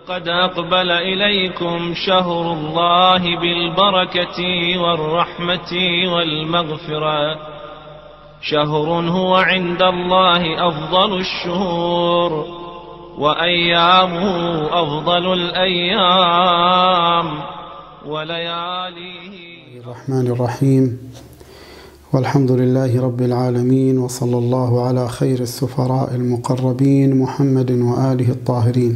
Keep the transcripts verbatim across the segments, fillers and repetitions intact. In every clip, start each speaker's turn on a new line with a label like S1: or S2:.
S1: قد أقبل إليكم شهر الله بالبركة والرحمة والمغفرة، شهر هو عند الله أفضل الشهور، وأيامه أفضل الأيام، ولياليه.
S2: الرحمن الرحيم، والحمد لله رب العالمين، وصلى الله على خير السفراء المقربين محمد وآله الطاهرين.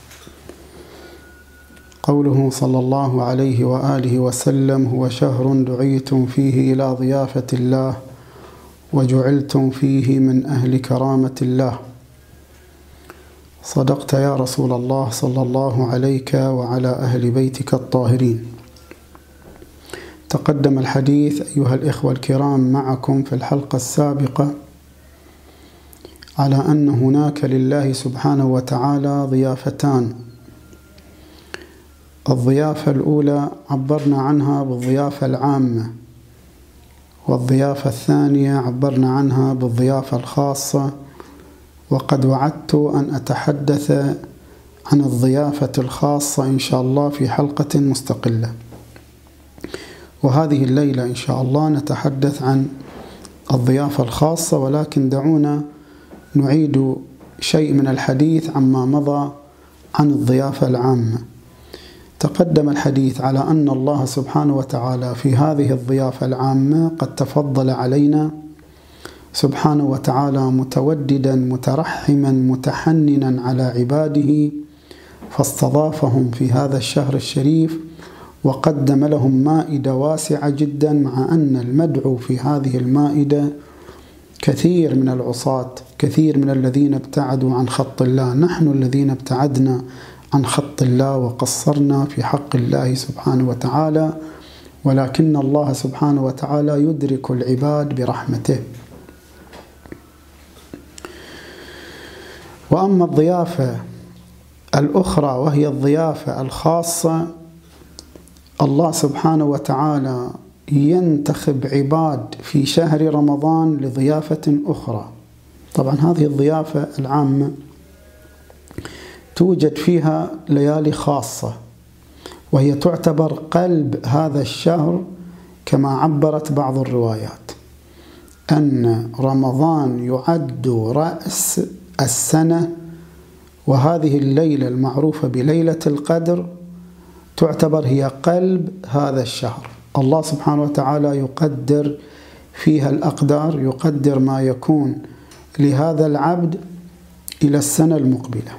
S2: قوله صلى الله عليه وآله وسلم: هو شهر دعيتم فيه إلى ضيافة الله، وجعلتم فيه من أهل كرامة الله. صدقت يا رسول الله صلى الله عليك وعلى أهل بيتك الطاهرين. تقدم الحديث أيها الإخوة الكرام معكم في الحلقة السابقة على أن هناك لله سبحانه وتعالى ضيافتان. الضيافة الأولى عبرنا عنها بالضيافة العامة، والضيافة الثانية عبرنا عنها بالضيافة الخاصة، وقد وعدت أن أتحدث عن الضيافة الخاصة إن شاء الله في حلقة مستقلة. وهذه الليلة إن شاء الله نتحدث عن الضيافة الخاصة، ولكن دعونا نعيد شيء من الحديث عما مضى عن الضيافة العامة. تقدم الحديث على أن الله سبحانه وتعالى في هذه الضيافة العامة قد تفضل علينا سبحانه وتعالى متوددا مترحما متحننا على عباده، فاستضافهم في هذا الشهر الشريف وقدم لهم مائدة واسعة جدا، مع أن المدعو في هذه المائدة كثير من العصاة، كثير من الذين ابتعدوا عن خط الله. نحن الذين ابتعدنا عن خط الله وقصرنا في حق الله سبحانه وتعالى، ولكن الله سبحانه وتعالى يدرك العباد برحمته. وأما الضيافة الأخرى وهي الضيافة الخاصة، الله سبحانه وتعالى ينتخب عباد في شهر رمضان لضيافة أخرى. طبعا هذه الضيافة العامة توجد فيها ليالي خاصة، وهي تعتبر قلب هذا الشهر، كما عبرت بعض الروايات أن رمضان يعد رأس السنة، وهذه الليلة المعروفة بليلة القدر تعتبر هي قلب هذا الشهر. الله سبحانه وتعالى يقدر فيها الأقدار، يقدر ما يكون لهذا العبد إلى السنة المقبلة.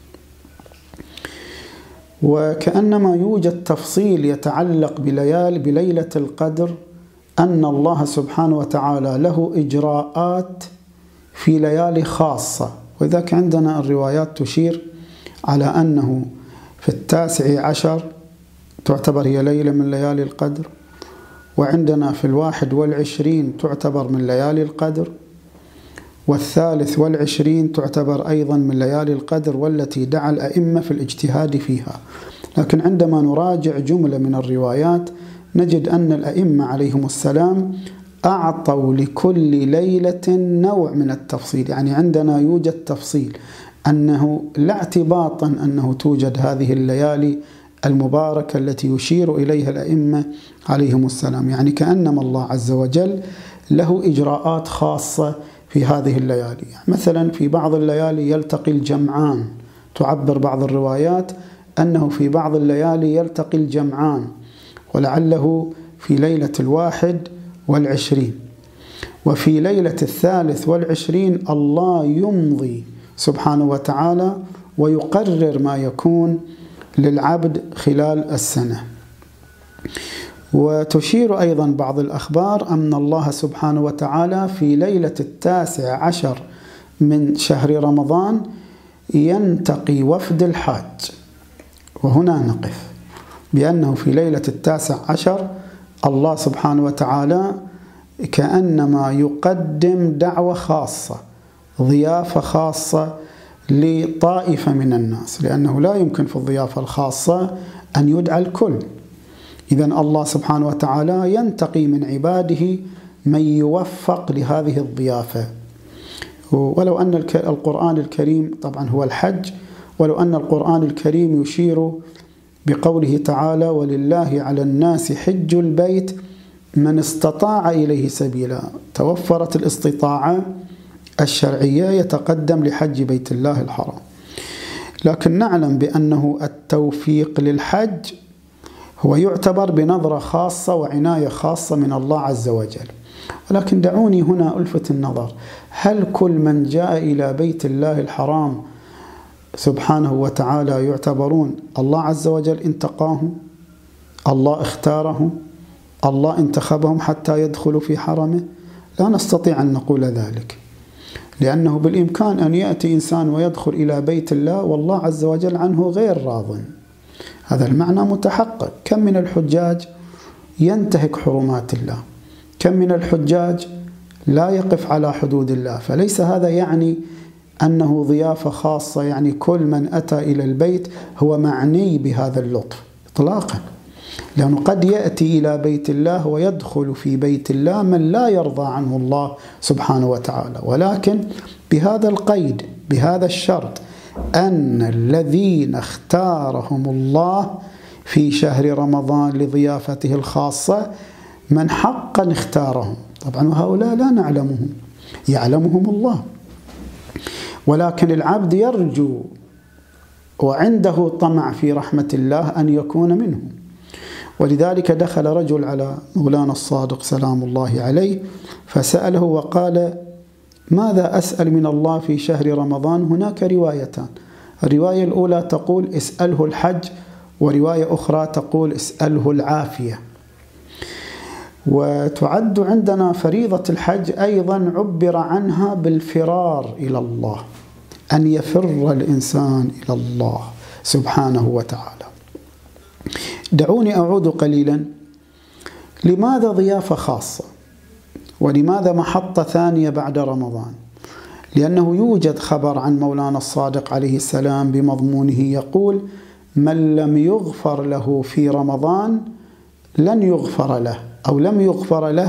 S2: وكأنما يوجد تفصيل يتعلق بليال بليلة القدر، أن الله سبحانه وتعالى له إجراءات في ليالي خاصة. وذاك عندنا الروايات تشير على أنه في التاسع عشر تعتبر هي ليلة من ليالي القدر، وعندنا في الواحد والعشرين تعتبر من ليالي القدر، والثالث والعشرين تعتبر أيضا من ليالي القدر، والتي دعا الأئمة في الاجتهاد فيها. لكن عندما نراجع جملة من الروايات نجد أن الأئمة عليهم السلام أعطوا لكل ليلة نوع من التفصيل. يعني عندنا يوجد تفصيل أنه لا اعتباطا أنه توجد هذه الليالي المباركة التي يشير إليها الأئمة عليهم السلام، يعني كأنما الله عز وجل له إجراءات خاصة في هذه الليالي. مثلا في بعض الليالي يلتقي الجمعان، تعبر بعض الروايات أنه في بعض الليالي يلتقي الجمعان، ولعله في ليلة الواحد والعشرين. وفي ليلة الثالث والعشرين الله يمضي سبحانه وتعالى ويقرر ما يكون للعبد خلال السنة. وتشير أيضا بعض الأخبار أن الله سبحانه وتعالى في ليلة التاسع عشر من شهر رمضان ينتقي وفد الحاج. وهنا نقف بأنه في ليلة التاسع عشر الله سبحانه وتعالى كأنما يقدم دعوة خاصة، ضيافة خاصة لطائفة من الناس، لأنه لا يمكن في الضيافة الخاصة أن يدعى الكل. إذن الله سبحانه وتعالى ينتقي من عباده من يوفق لهذه الضيافة. ولو أن القرآن الكريم طبعا هو الحج، ولو أن القرآن الكريم يشير بقوله تعالى: ولله على الناس حج البيت من استطاع إليه سبيلا، توفرت الاستطاعة الشرعية يتقدم لحج بيت الله الحرام. لكن نعلم بأنه التوفيق للحج هو يعتبر بنظرة خاصة وعناية خاصة من الله عز وجل. ولكن دعوني هنا ألفت النظر، هل كل من جاء إلى بيت الله الحرام سبحانه وتعالى يعتبرون الله عز وجل انتقاهم، الله اختارهم، الله انتخبهم حتى يدخلوا في حرمه؟ لا نستطيع أن نقول ذلك، لأنه بالإمكان أن يأتي إنسان ويدخل إلى بيت الله والله عز وجل عنه غير راض. هذا المعنى متحقق. كم من الحجاج ينتهك حرمات الله، كم من الحجاج لا يقف على حدود الله. فليس هذا يعني أنه ضيافة خاصة، يعني كل من أتى إلى البيت هو معني بهذا اللطف إطلاقا، لأنه قد يأتي إلى بيت الله ويدخل في بيت الله من لا يرضى عنه الله سبحانه وتعالى، ولكن بهذا القيد، بهذا الشرط، أن الذين اختارهم الله في شهر رمضان لضيافته الخاصة من حقا اختارهم. طبعا وهؤلاء لا نعلمهم، يعلمهم الله، ولكن العبد يرجو وعنده طمع في رحمة الله أن يكون منهم. ولذلك دخل رجل على مولانا الصادق سلام الله عليه فسأله وقال: ماذا أسأل من الله في شهر رمضان؟ هناك روايتان، الرواية الأولى تقول اسأله الحج، ورواية أخرى تقول اسأله العافية. وتعد عندنا فريضة الحج أيضا عبر عنها بالفرار إلى الله، أن يفر الإنسان إلى الله سبحانه وتعالى. دعوني أعود قليلا، لماذا ضيافة خاصة؟ ولماذا محطة ثانية بعد رمضان؟ لأنه يوجد خبر عن مولانا الصادق عليه السلام بمضمونه يقول: من لم يغفر له في رمضان لن يغفر له، أو لم يغفر له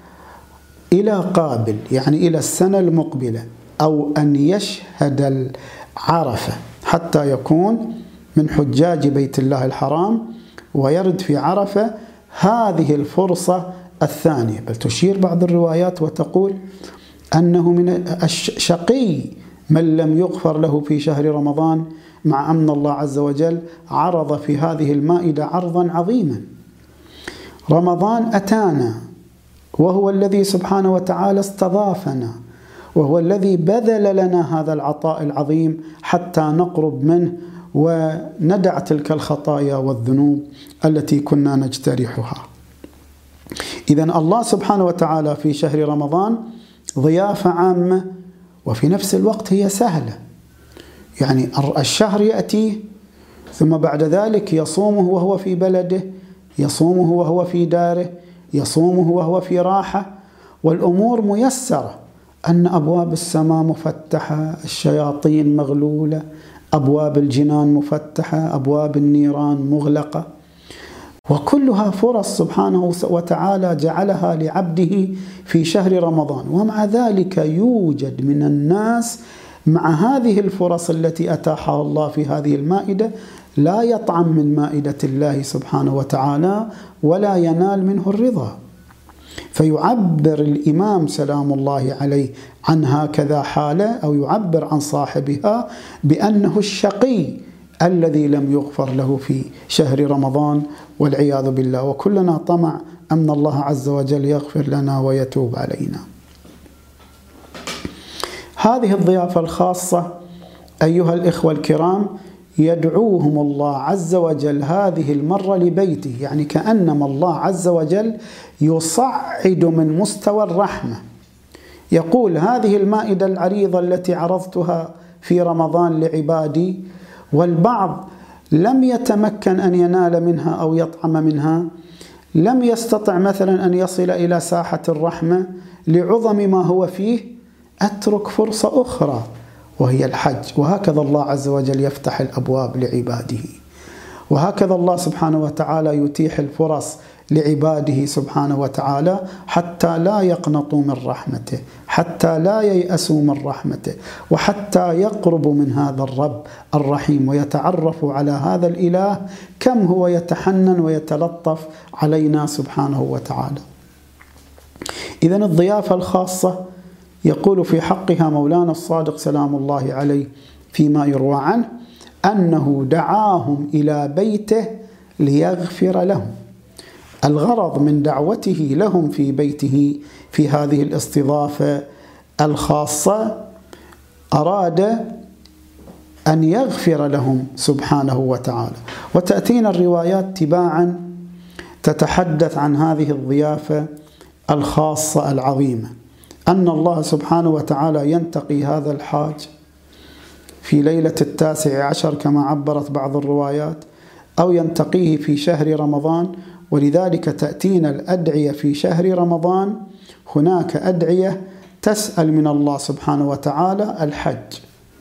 S2: إلى قابل، يعني إلى السنة المقبلة، أو أن يشهد العرفة حتى يكون من حجاج بيت الله الحرام ويرد في عرفة. هذه الفرصة الثانية. بل تشير بعض الروايات وتقول أنه من الشقي من لم يغفر له في شهر رمضان، مع أن الله عز وجل عرض في هذه المائدة عرضا عظيما. رمضان أتانا وهو الذي سبحانه وتعالى استضافنا، وهو الذي بذل لنا هذا العطاء العظيم حتى نقرب منه وندع تلك الخطايا والذنوب التي كنا نجترحها. إذن الله سبحانه وتعالى في شهر رمضان ضيافة عامة، وفي نفس الوقت هي سهلة. يعني الشهر يأتي ثم بعد ذلك يصومه وهو في بلده، يصومه وهو في داره، يصومه وهو في راحة، والأمور ميسرة، أن أبواب السماء مفتحة، الشياطين مغلولة، أبواب الجنان مفتحة، أبواب النيران مغلقة، وكلها فرص سبحانه وتعالى جعلها لعبده في شهر رمضان. ومع ذلك يوجد من الناس مع هذه الفرص التي أتاحها الله في هذه المائدة لا يطعم من مائدة الله سبحانه وتعالى ولا ينال منه الرضا. فيعبر الإمام سلام الله عليه عن هكذا حالة، أو يعبر عن صاحبها بأنه الشقي الذي لم يغفر له في شهر رمضان والعياذ بالله. وكلنا طمع أن الله عز وجل يغفر لنا ويتوب علينا. هذه الضيافة الخاصة أيها الإخوة الكرام يدعوهم الله عز وجل هذه المرة لبيته، يعني كأنما الله عز وجل يصعد من مستوى الرحمة. يقول: هذه المائدة العريضة التي عرضتها في رمضان لعبادي، والبعض لم يتمكن أن ينال منها أو يطعم منها، لم يستطع مثلا أن يصل إلى ساحة الرحمة لعظم ما هو فيه، أترك فرصة أخرى وهي الحج. وهكذا الله عز وجل يفتح الأبواب لعباده، وهكذا الله سبحانه وتعالى يتيح الفرص لعباده سبحانه وتعالى حتى لا يقنطوا من رحمته، حتى لا ييأسوا من رحمته، وحتى يقربوا من هذا الرب الرحيم ويتعرفوا على هذا الإله كم هو يتحنن ويتلطف علينا سبحانه وتعالى. إذن الضيافة الخاصة يقول في حقها مولانا الصادق سلام الله عليه فيما يروى عنه أنه دعاهم إلى بيته ليغفر لهم. الغرض من دعوته لهم في بيته في هذه الاستضافة الخاصة أراد أن يغفر لهم سبحانه وتعالى. وتأتينا الروايات تباعا تتحدث عن هذه الضيافة الخاصة العظيمة، أن الله سبحانه وتعالى ينتقي هذا الحاج في ليلة التاسع عشر كما عبرت بعض الروايات، أو ينتقيه في شهر رمضان. ولذلك تأتينا الأدعية في شهر رمضان، هناك أدعية تسأل من الله سبحانه وتعالى الحج.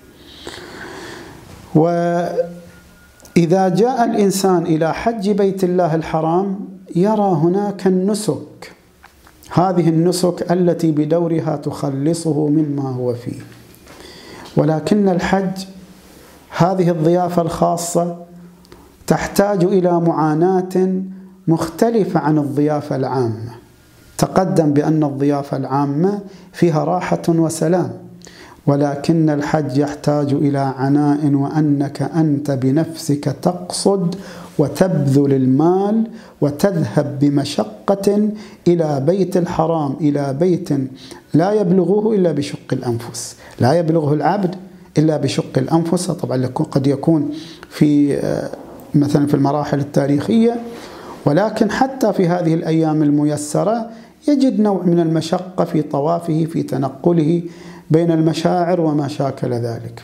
S2: وإذا جاء الإنسان إلى حج بيت الله الحرام يرى هناك النسك، هذه النسك التي بدورها تخلصه مما هو فيه. ولكن الحج هذه الضيافة الخاصة تحتاج إلى معاناة مختلفة عن الضيافة العامة. تقدم بأن الضيافة العامة فيها راحة وسلام، ولكن الحج يحتاج إلى عناء، وأنك أنت بنفسك تقصد وتبذل المال وتذهب بمشقة إلى بيت الحرام، إلى بيت لا يبلغه إلا بشق الأنفس، لا يبلغه العبد إلا بشق الأنفس. طبعا قد يكون في مثلا في المراحل التاريخية، ولكن حتى في هذه الأيام الميسرة يجد نوع من المشقة في طوافه، في تنقله بين المشاعر وما شاكل ذلك.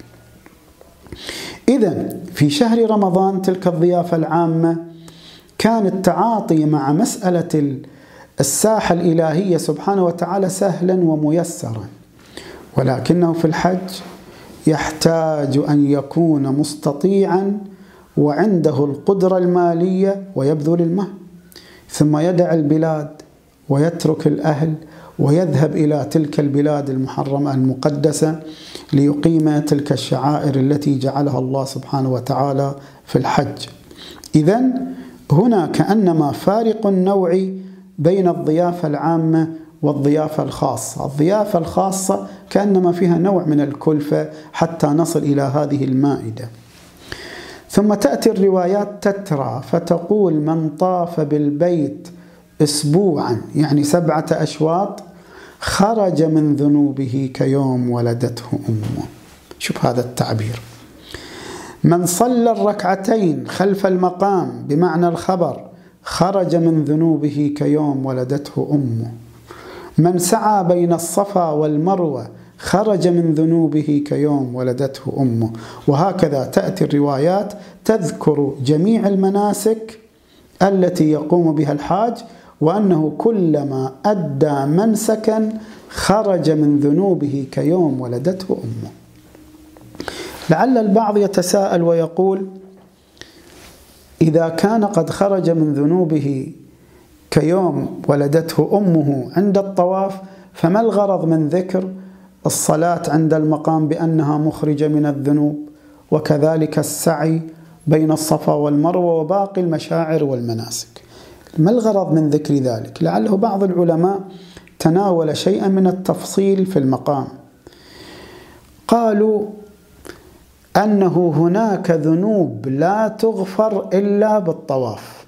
S2: إذن في شهر رمضان تلك الضيافة العامة كان التعاطي مع مسألة الساحة الإلهية سبحانه وتعالى سهلا وميسرا، ولكنه في الحج يحتاج أن يكون مستطيعا وعنده القدرة المالية ويبذل المال، ثم يدع البلاد ويترك الأهل ويذهب إلى تلك البلاد المحرمة المقدسة ليقيم تلك الشعائر التي جعلها الله سبحانه وتعالى في الحج. إذن هنا كأنما فارق النوع بين الضيافة العامة والضيافة الخاصة. الضيافة الخاصة كأنما فيها نوع من الكلفة حتى نصل إلى هذه المائدة. ثم تأتي الروايات تترى فتقول من طاف بالبيت أسبوعا، يعني سبعة أشواط، خرج من ذنوبه كيوم ولدته أمه. شوف هذا التعبير. من صلى الركعتين خلف المقام بمعنى الخبر خرج من ذنوبه كيوم ولدته أمه. من سعى بين الصفا والمروة خرج من ذنوبه كيوم ولدته أمه. وهكذا تأتي الروايات تذكر جميع المناسك التي يقوم بها الحاج، وأنه كلما أدى منسكا خرج من ذنوبه كيوم ولدته أمه. لعل البعض يتساءل ويقول إذا كان قد خرج من ذنوبه كيوم ولدته أمه عند الطواف، فما الغرض من ذكر الصلاة عند المقام بأنها مخرجة من الذنوب، وكذلك السعي بين الصفا والمروة وباقي المشاعر والمناسك؟ ما الغرض من ذكر ذلك؟ لعله بعض العلماء تناول شيئا من التفصيل في المقام. قالوا أنه هناك ذنوب لا تغفر إلا بالطواف،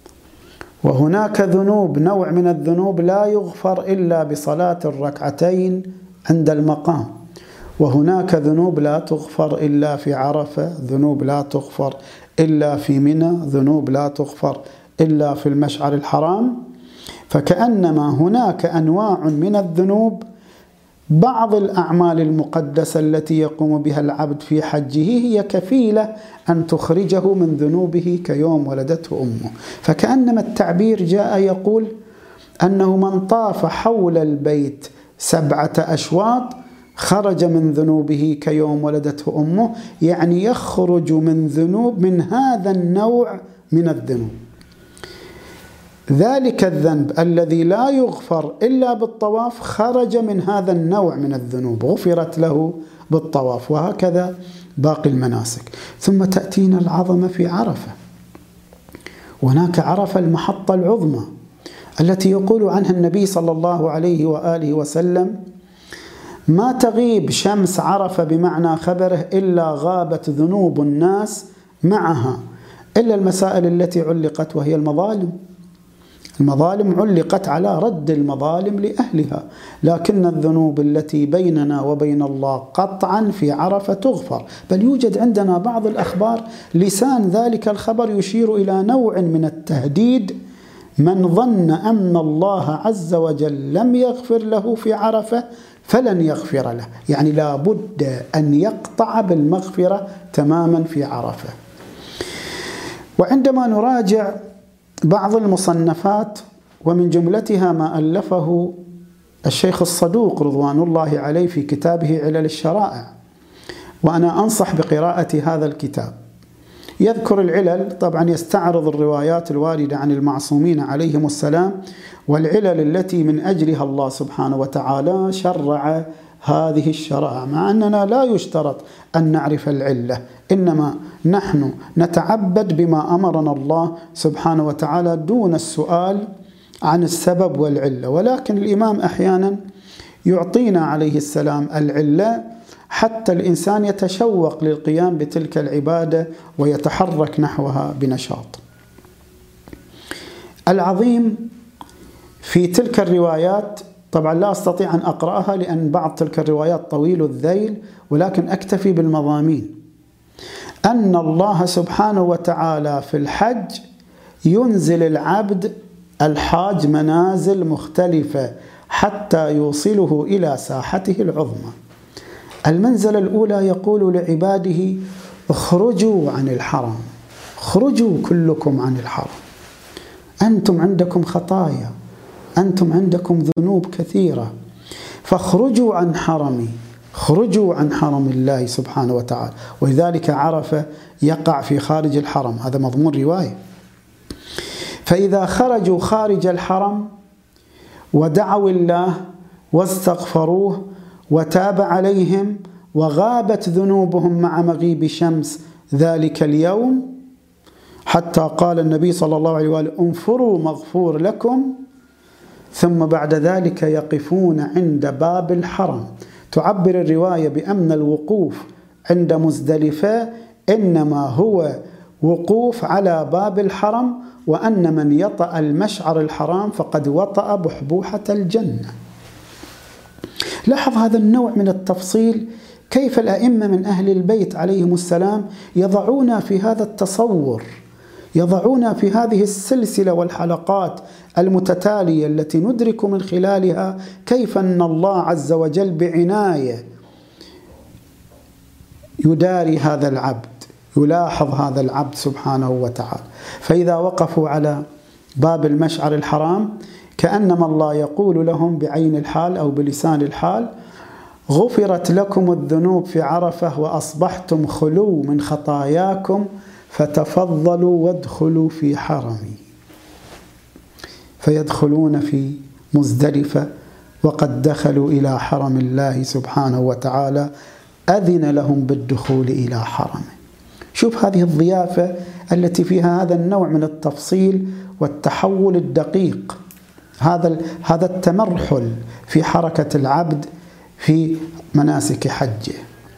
S2: وهناك ذنوب نوع من الذنوب لا يغفر إلا بصلاة الركعتين عند المقام، وهناك ذنوب لا تغفر إلا في عرفة، ذنوب لا تغفر إلا في منى، ذنوب لا تغفر إلا في المشعر الحرام. فكأنما هناك أنواع من الذنوب، بعض الأعمال المقدسة التي يقوم بها العبد في حجه هي كفيلة أن تخرجه من ذنوبه كيوم ولدته أمه. فكأنما التعبير جاء يقول أنه من طاف حول البيت سبعة أشواط خرج من ذنوبه كيوم ولدته أمه، يعني يخرج من ذنوب من هذا النوع من الذنوب. ذلك الذنب الذي لا يغفر إلا بالطواف خرج من هذا النوع من الذنوب، غفرت له بالطواف. وهكذا باقي المناسك. ثم تأتينا العظمة في عرفة. هناك عرفة المحطة العظمى التي يقول عنها النبي صلى الله عليه وآله وسلم: ما تغيب شمس عرفة بمعنى خبره إلا غابت ذنوب الناس معها، إلا المسائل التي علقت وهي المظالم. المظالم علقت على رد المظالم لأهلها، لكن الذنوب التي بيننا وبين الله قطعا في عرفة تغفر. بل يوجد عندنا بعض الأخبار لسان ذلك الخبر يشير إلى نوع من التهديد: من ظن أن الله عز وجل لم يغفر له في عرفة فلن يغفر له، يعني لا بد أن يقطع بالمغفرة تماما في عرفة. وعندما نراجع بعض المصنفات، ومن جملتها ما ألفه الشيخ الصدوق رضوان الله عليه في كتابه علل الشرائع، وأنا أنصح بقراءة هذا الكتاب، يذكر العلل، طبعا يستعرض الروايات الواردة عن المعصومين عليهم السلام والعلل التي من أجلها الله سبحانه وتعالى شرع هذه الشرائع، مع أننا لا يشترط أن نعرف العلة، إنما نحن نتعبد بما أمرنا الله سبحانه وتعالى دون السؤال عن السبب والعلة. ولكن الإمام أحيانا يعطينا عليه السلام العلة حتى الإنسان يتشوق للقيام بتلك العبادة ويتحرك نحوها بنشاط. العظيم في تلك الروايات، طبعا لا أستطيع أن أقرأها لأن بعض تلك الروايات طويل الذيل، ولكن أكتفي بالمضامين: أن الله سبحانه وتعالى في الحج ينزل العبد الحاج منازل مختلفة حتى يوصله إلى ساحته العظمى. المنزلة الأولى يقول لعباده: اخرجوا عن الحرم، اخرجوا كلكم عن الحرم، أنتم عندكم خطايا، أنتم عندكم ذنوب كثيرة، فاخرجوا عن حرمي، اخرجوا عن حرم الله سبحانه وتعالى. ولذلك عرفة يقع في خارج الحرم، هذا مضمون رواية. فإذا خرجوا خارج الحرم ودعوا الله واستغفروه وتاب عليهم وغابت ذنوبهم مع مغيب شمس ذلك اليوم، حتى قال النبي صلى الله عليه وآله: انفروا مغفور لكم، ثم بعد ذلك يقفون عند باب الحرم. تعبر الرواية بأن الوقوف عند مزدلفة إنما هو وقوف على باب الحرم، وأن من يطأ المشعر الحرام فقد وطأ بحبوحة الجنة. لاحظ هذا النوع من التفصيل، كيف الأئمة من أهل البيت عليهم السلام يضعون في هذا التصور، يضعون في هذه السلسلة والحلقات المتتالية التي ندرك من خلالها كيف أن الله عز وجل بعناية يداري هذا العبد، يلاحظ هذا العبد سبحانه وتعالى. فإذا وقفوا على باب المشعر الحرام كأنما الله يقول لهم بعين الحال أو بلسان الحال: غفرت لكم الذنوب في عرفة وأصبحتم خلو من خطاياكم، فتفضلوا وادخلوا في حرمي. فيدخلون في مزدلفة وقد دخلوا إلى حرم الله سبحانه وتعالى، أذن لهم بالدخول إلى حرمه. شوف هذه الضيافة التي فيها هذا النوع من التفصيل والتحول الدقيق، هذا هذا التمرحل في حركة العبد في مناسك حجه.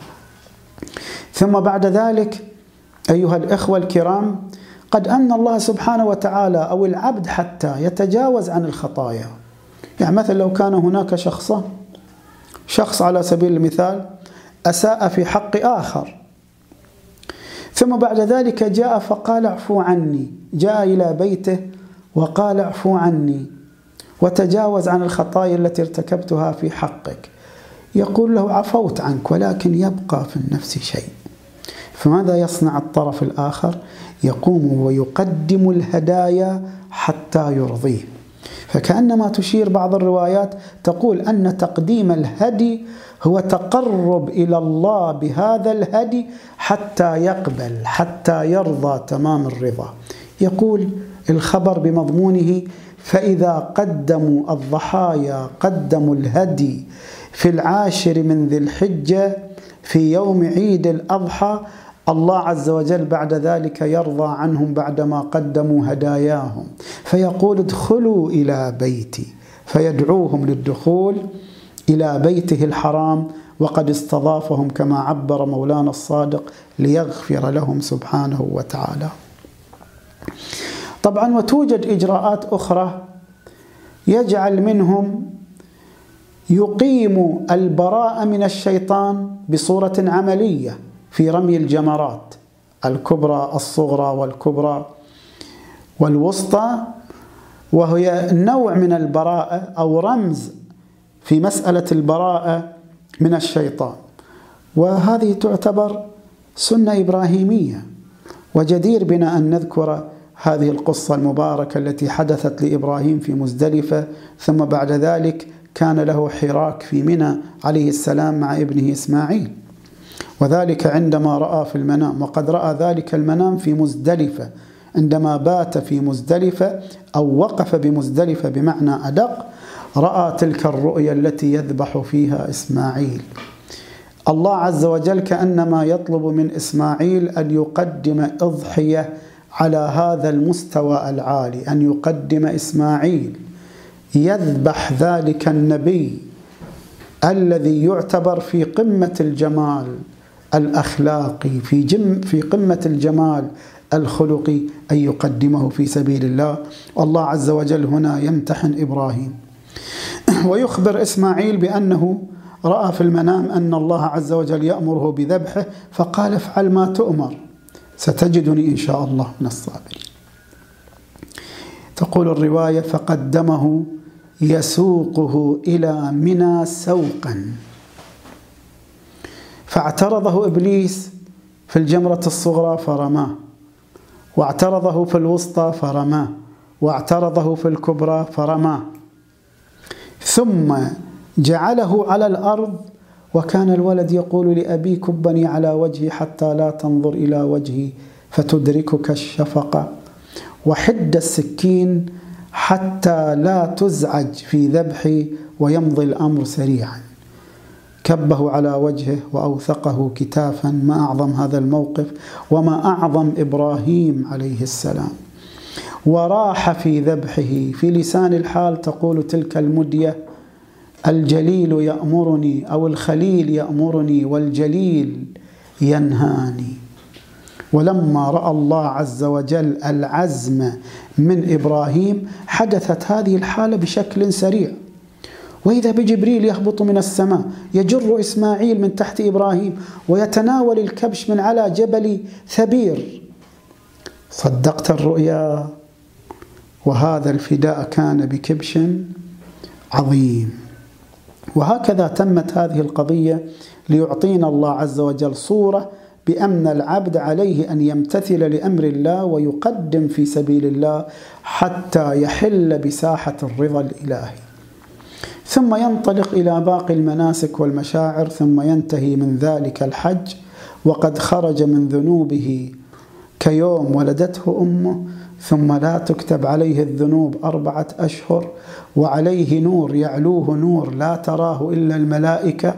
S2: ثم بعد ذلك أيها الإخوة الكرام، قد أن الله سبحانه وتعالى أو العبد حتى يتجاوز عن الخطايا. يعني مثلا لو كان هناك شخص شخص على سبيل المثال أساء في حق آخر، ثم بعد ذلك جاء فقال: اعفو عني، جاء إلى بيته وقال: اعفو عني وتجاوز عن الخطايا التي ارتكبتها في حقك، يقول له: عفوت عنك، ولكن يبقى في النفس شيء. فماذا يصنع الطرف الآخر؟ يقوم ويقدم الهدايا حتى يرضيه. فكأنما تشير بعض الروايات تقول أن تقديم الهدي هو تقرب إلى الله بهذا الهدي حتى يقبل، حتى يرضى تمام الرضا. يقول الخبر بمضمونه: فإذا قدموا الضحايا قدموا الهدي في العاشر من ذي الحجة في يوم عيد الأضحى، الله عز وجل بعد ذلك يرضى عنهم بعدما قدموا هداياهم، فيقول: ادخلوا إلى بيتي، فيدعوهم للدخول إلى بيته الحرام، وقد استضافهم كما عبر مولانا الصادق ليغفر لهم سبحانه وتعالى. طبعا وتوجد إجراءات أخرى يجعل منهم يقيم البراءة من الشيطان بصورة عملية في رمي الجمرات الكبرى الصغرى والكبرى والوسطى، وهي نوع من البراءة أو رمز في مسألة البراءة من الشيطان، وهذه تعتبر سنة إبراهيمية. وجدير بنا أن نذكر هذه القصة المباركة التي حدثت لإبراهيم في مزدلفة، ثم بعد ذلك كان له حراك في منى عليه السلام مع ابنه إسماعيل، وذلك عندما رأى في المنام، وقد رأى ذلك المنام في مزدلفة عندما بات في مزدلفة أو وقف بمزدلفة بمعنى أدق، رأى تلك الرؤيا التي يذبح فيها إسماعيل. الله عز وجل كأنما يطلب من إسماعيل أن يقدم أضحية على هذا المستوى العالي، أن يقدم إسماعيل يذبح ذلك النبي الذي يعتبر في قمة الجمال الأخلاقي، في جم في قمة الجمال الخلقي، أن يقدمه في سبيل الله. والله عز وجل هنا يمتحن إبراهيم ويخبر إسماعيل بأنه رأى في المنام أن الله عز وجل يأمره بذبحه، فقال: افعل ما تؤمر ستجدني إن شاء الله من الصابرين. تقول الرواية: فقدمه يسوقه إلى منى سوقا، فاعترضه إبليس في الجمرة الصغرى فرماه، واعترضه في الوسطى فرماه، واعترضه في الكبرى فرماه، ثم جعله على الأرض، وكان الولد يقول لأبي: كبني على وجهي حتى لا تنظر إلى وجهي فتدركك الشفقة، وحد السكين حتى لا تزعج في ذبحي ويمضي الأمر سريعا. كبه على وجهه وأوثقه كتافا. ما أعظم هذا الموقف وما أعظم إبراهيم عليه السلام. وراح في ذبحه. في لسان الحال تقول تلك المدية: الجليل يأمرني، أو الخليل يأمرني والجليل ينهاني. ولما رأى الله عز وجل العزم من إبراهيم حدثت هذه الحالة بشكل سريع، وإذا بجبريل يهبط من السماء يجر إسماعيل من تحت إبراهيم ويتناول الكبش من على جبل ثبير. صدقت الرؤيا، وهذا الفداء كان بكبش عظيم. وهكذا تمت هذه القضية ليعطينا الله عز وجل صورة بأن العبد عليه أن يمتثل لأمر الله ويقدم في سبيل الله حتى يحل بساحة الرضا الإلهي، ثم ينطلق إلى باقي المناسك والمشاعر، ثم ينتهي من ذلك الحج وقد خرج من ذنوبه كيوم ولدته أمه، ثم لا تكتب عليه الذنوب أربعة أشهر، وعليه نور يعلوه نور لا تراه إلا الملائكة.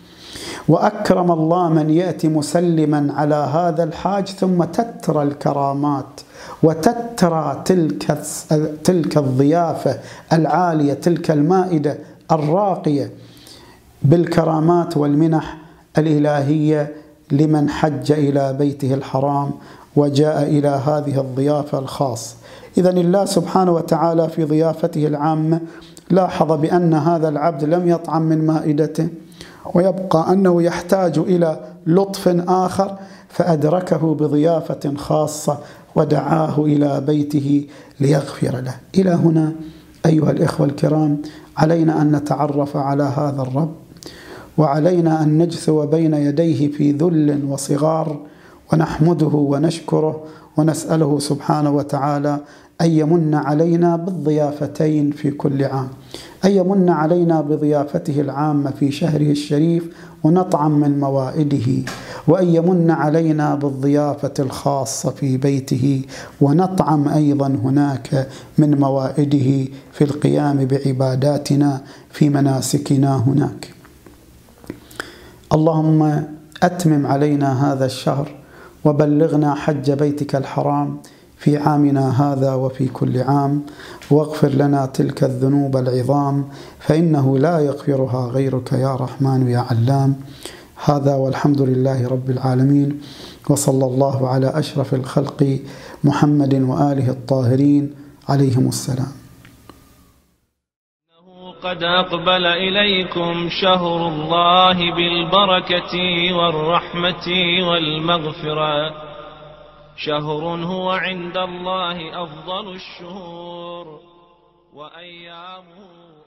S2: وأكرم الله من يأتي مسلما على هذا الحاج، ثم تترى الكرامات وتترى تلك تلك الضيافة العالية، تلك المائدة الراقية بالكرامات والمنح الإلهية لمن حج إلى بيته الحرام وجاء إلى هذه الضيافة الخاصة. إذن الله سبحانه وتعالى في ضيافته العامة لاحظ بأن هذا العبد لم يطعم من مائدته، ويبقى أنه يحتاج إلى لطف آخر، فأدركه بضيافة خاصة ودعاه إلى بيته ليغفر له. إلى هنا أيها الإخوة الكرام علينا أن نتعرف على هذا الرب، وعلينا أن نجثو بين يديه في ذل وصغار، ونحمده ونشكره ونسأله سبحانه وتعالى أن يمن علينا بالضيافتين في كل عام، أن يمن علينا بضيافته العامة في شهره الشريف ونطعم من موائده، وأن يمن علينا بالضيافة الخاصة في بيته ونطعم أيضا هناك من موائده في القيام بعباداتنا في مناسكنا هناك. اللهم أتمم علينا هذا الشهر وبلغنا حج بيتك الحرام في عامنا هذا وفي كل عام، واغفر لنا تلك الذنوب العظام فإنه لا يغفرها غيرك يا رحمن يا علام. هذا والحمد لله رب العالمين، وصلى الله على أشرف الخلق محمد وآله الطاهرين عليهم السلام.
S1: قد أقبل إليكم شهر الله بالبركة والرحمة والمغفرة، شهر هو عند الله أفضل الشهور وأيامه